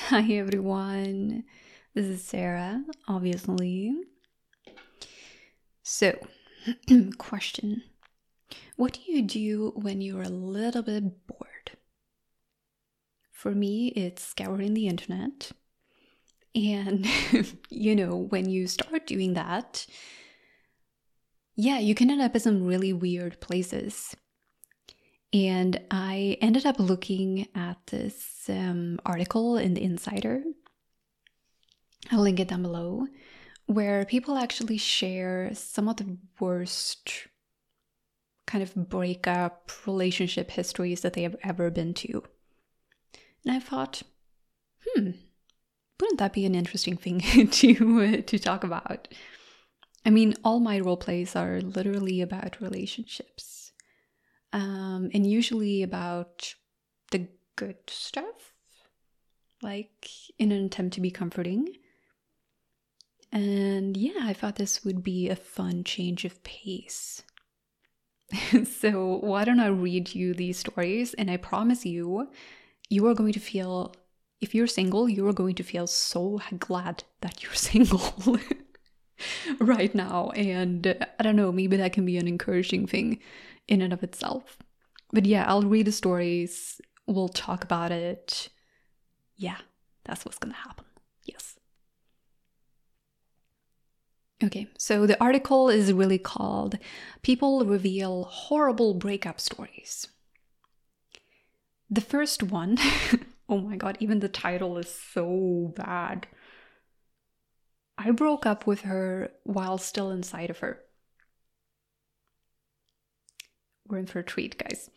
Hi everyone, this is Sarah, obviously. So, question. What do you do when you're a little bit bored? For me, it's scouring the internet. And, when you start doing that, you can end up in some really weird places. And I ended up looking at this article in The Insider. I'll link it down below, where people actually share some of the worst kind of breakup relationship histories that they have ever been to. And I thought, wouldn't that be an interesting thing to talk about? I mean, all my role plays are literally about relationships. And usually about the good stuff, like in an attempt to be comforting. And I thought this would be a fun change of pace. So why don't I read you these stories, and I promise you, you are going to feel, if you're single, you are going to feel so glad that you're single right now. And I don't know, maybe that can be an encouraging thing in and of itself. But I'll read the stories, we'll talk about it. That's what's gonna happen. Yes. Okay, so the article is really called People Reveal Horrible Breakup Stories. The first one, oh my god, even the title is so bad. I broke up with her while still inside of her. We're in for a treat, guys.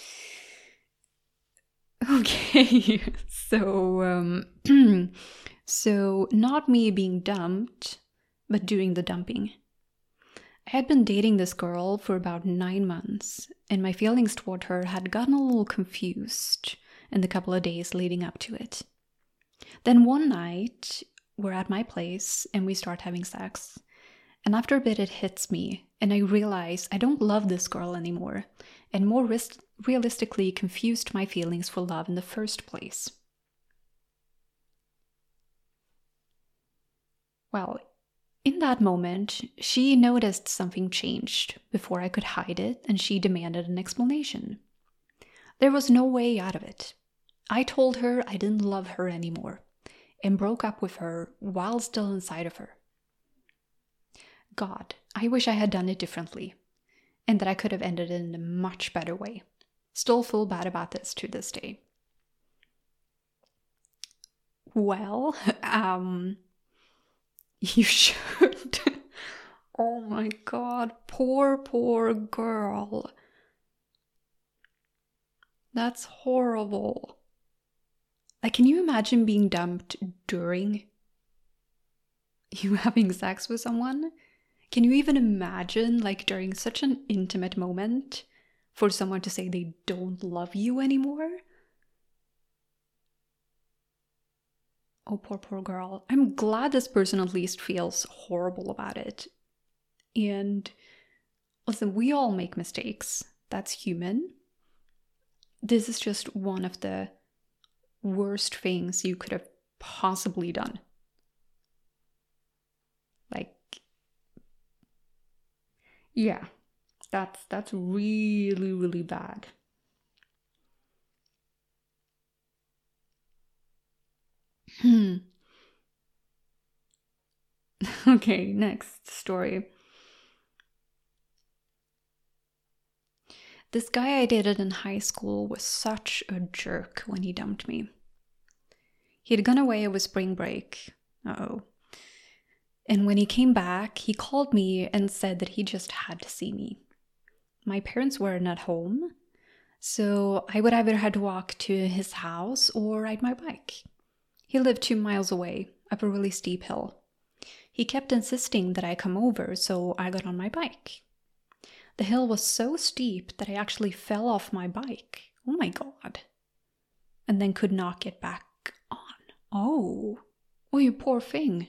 Okay, so not me being dumped, but doing the dumping. I had been dating this girl for about 9 months, and my feelings toward her had gotten a little confused in the couple of days leading up to it. Then one night, we're at my place and we start having sex. And after a bit it hits me, and I realize I don't love this girl anymore, and more realistically confused my feelings for love in the first place. Well, in that moment, she noticed something changed before I could hide it, and she demanded an explanation. There was no way out of it. I told her I didn't love her anymore, and broke up with her while still inside of her. God, I wish I had done it differently, and that I could have ended it in a much better way. Still feel bad about this to this day. Well, you should. Oh my god, poor girl. That's horrible. Like, can you imagine being dumped during you having sex with someone? Can you even imagine, like, during such an intimate moment, for someone to say they don't love you anymore? Oh, poor girl. I'm glad this person at least feels horrible about it. And listen, we all make mistakes. That's human. This is just one of the worst things you could have possibly done. That's really, really bad. Okay, next story. This guy I dated in high school was such a jerk when he dumped me. He'd gone away over spring break. Uh-oh. And when he came back, he called me and said that he just had to see me. My parents weren't at home, so I would either have to walk to his house or ride my bike. He lived 2 miles away, up a really steep hill. He kept insisting that I come over, so I got on my bike. The hill was so steep that I actually fell off my bike. Oh my god. And then could not get back on. Oh, you poor thing.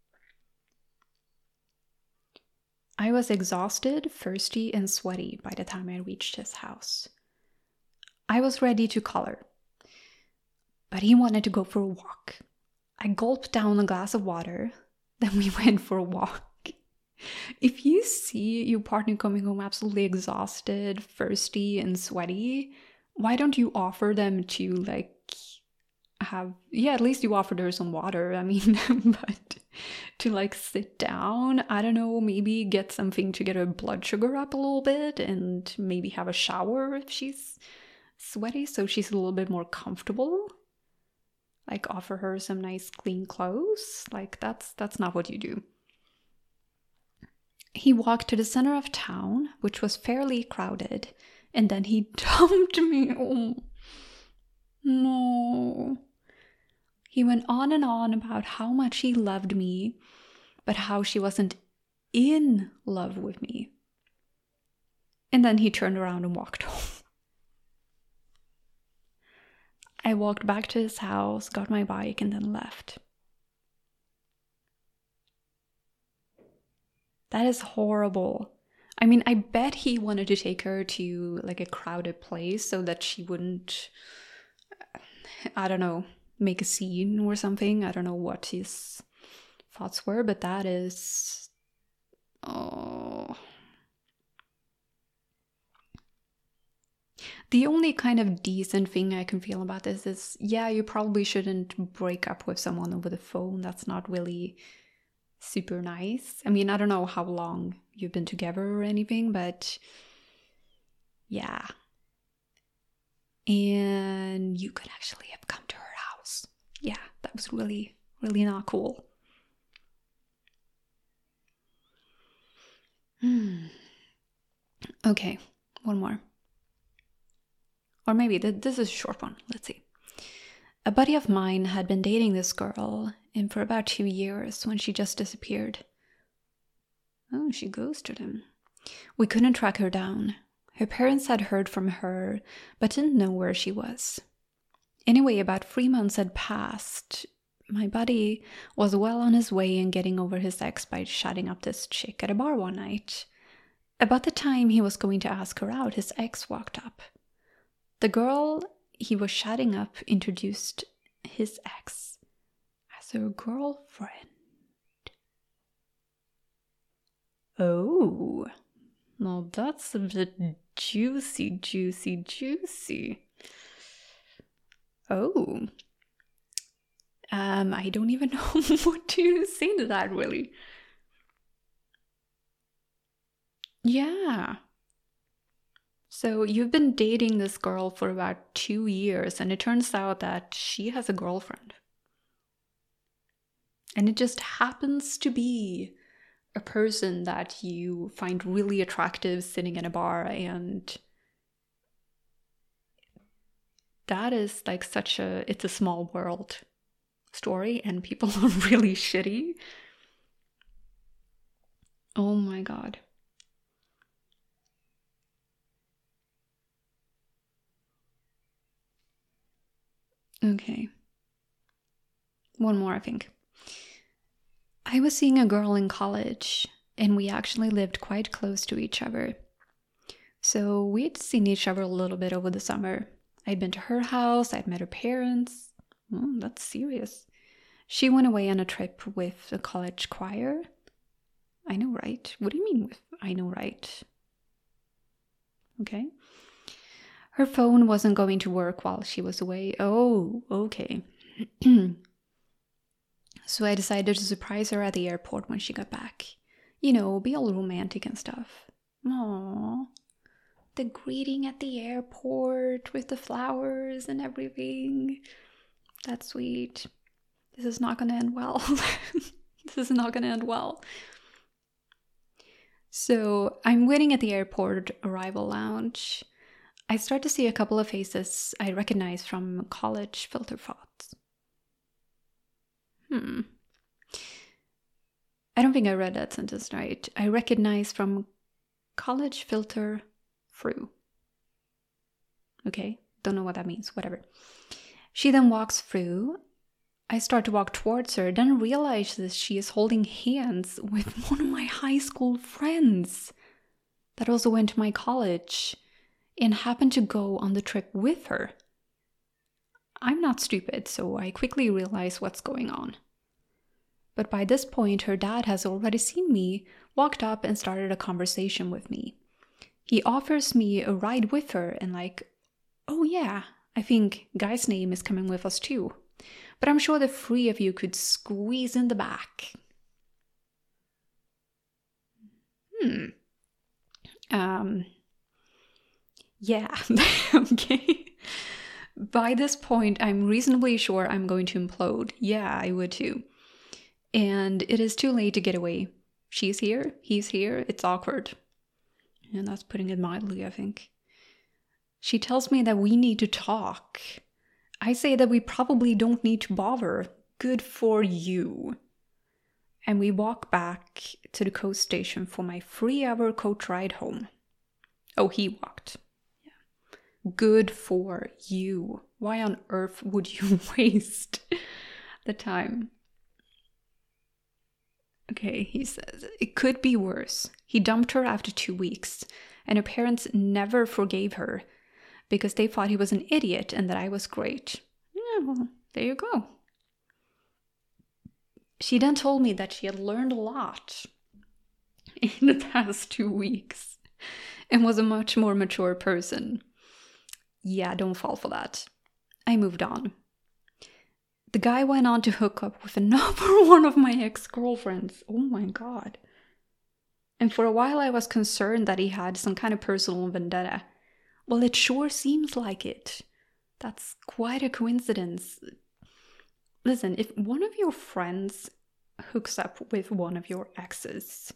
I was exhausted, thirsty, and sweaty by the time I reached his house. I was ready to collar, but he wanted to go for a walk, I gulped down a glass of water. Then we went for a walk. If you see your partner coming home absolutely exhausted, thirsty, and sweaty, why don't you offer them to like at least you offered her some water. I mean, but to like sit down, I don't know, maybe get something to get her blood sugar up a little bit and maybe have a shower if she's sweaty so she's a little bit more comfortable. Like offer her some nice clean clothes. Like that's not what you do. He walked to the center of town, which was fairly crowded, and then he dumped me. Oh, no. He went on and on about how much he loved me, but how she wasn't in love with me. And then he turned around and walked home. I walked back to his house, got my bike, and then left. That is horrible. I mean, I bet he wanted to take her to like a crowded place so that she wouldn't, I don't know, make a scene or something. I don't know what his thoughts were, but that is, oh. The only kind of decent thing I can feel about this is, yeah, you probably shouldn't break up with someone over the phone. That's not really super nice. I mean, I don't know how long you've been together or anything, but yeah. And you could actually have come to her house. Yeah, that was really, really not cool. Okay, one more. Or maybe this is a short one. Let's see. A buddy of mine had been dating this girl and for about 2 years when she just disappeared. Oh, she ghosted him. We couldn't track her down. Her parents had heard from her, but didn't know where she was. Anyway, about 3 months had passed. My buddy was well on his way in getting over his ex by chatting up this chick at a bar one night. About the time he was going to ask her out, his ex walked up. The girl he was chatting up introduced his ex as her girlfriend. Oh, well, that's a bit juicy. Oh, I don't even know what to say to that, really. Yeah. So you've been dating this girl for about 2 years, and it turns out that she has a girlfriend. And it just happens to be a person that you find really attractive sitting in a bar, and that is like it's a small world story, and people are really shitty. Oh my god. Okay. One more, I think. I was seeing a girl in college, and we actually lived quite close to each other. So we'd seen each other a little bit over the summer. I'd been to her house, I'd met her parents. Oh, that's serious. She went away on a trip with the college choir. I know, right? What do you mean with I know, right? Okay. Her phone wasn't going to work while she was away. Oh, okay. So I decided to surprise her at the airport when she got back. You know, be all romantic and stuff. Aww. The greeting at the airport with the flowers and everything. That's sweet. This is not gonna end well. This is not gonna end well. So I'm waiting at the airport arrival lounge. I start to see a couple of faces I recognize from college filter thoughts. I don't think I read that sentence right. I recognize from college filter through. Okay, don't know what that means, whatever. She then walks through. I start to walk towards her, then realize that she is holding hands with one of my high school friends that also went to my college and happened to go on the trip with her. I'm not stupid, so I quickly realize what's going on. But by this point, her dad has already seen me, walked up and started a conversation with me. He offers me a ride with her and like, oh yeah, I think guy's name is coming with us too. But I'm sure the three of you could squeeze in the back. Yeah, okay. By this point, I'm reasonably sure I'm going to implode. Yeah, I would too. And it is too late to get away. She's here, he's here, it's awkward. And that's putting it mildly, I think. She tells me that we need to talk. I say that we probably don't need to bother. Good for you. And we walk back to the coast station for my 3-hour coach ride home. Oh, he walked. Yeah. Good for you. Why on earth would you waste the time? Okay, he says, it could be worse. He dumped her after 2 weeks, and her parents never forgave her because they thought he was an idiot and that I was great. Yeah, well, there you go. She then told me that she had learned a lot in the past 2 weeks and was a much more mature person. Yeah, don't fall for that. I moved on. The guy went on to hook up with another one of my ex-girlfriends. Oh my god. And for a while I was concerned that he had some kind of personal vendetta. Well, it sure seems like it. That's quite a coincidence. Listen, if one of your friends hooks up with one of your exes,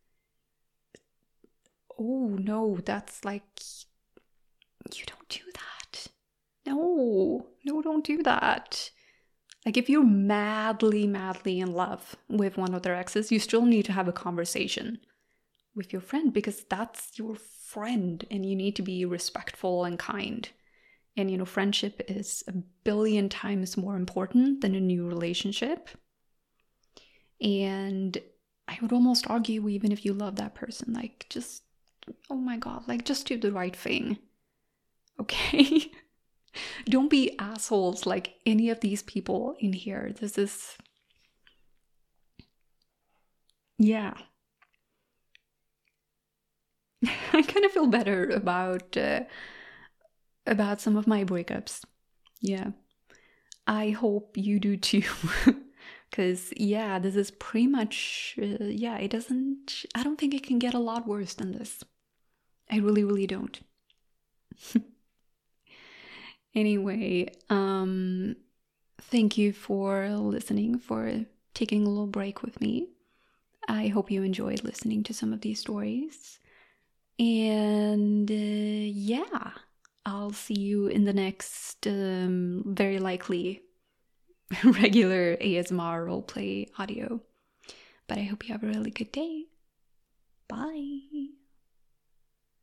oh no, that's like, you don't do that. No, don't do that. Like, if you're madly in love with one of their exes, you still need to have a conversation with your friend because that's your friend and you need to be respectful and kind. And, you know, friendship is 1,000,000,000 times more important than a new relationship. And I would almost argue, even if you love that person, like, just, oh my god, like, just do the right thing. Okay? Don't be assholes like any of these people in here. This is... yeah. I kind of feel better about some of my breakups. Yeah. I hope you do too. Because, yeah, this is pretty much... yeah, it doesn't... I don't think it can get a lot worse than this. I really don't. Anyway, thank you for listening, for taking a little break with me. I hope you enjoyed listening to some of these stories. And yeah, I'll see you in the next, very likely, regular ASMR roleplay audio. But I hope you have a really good day. Bye.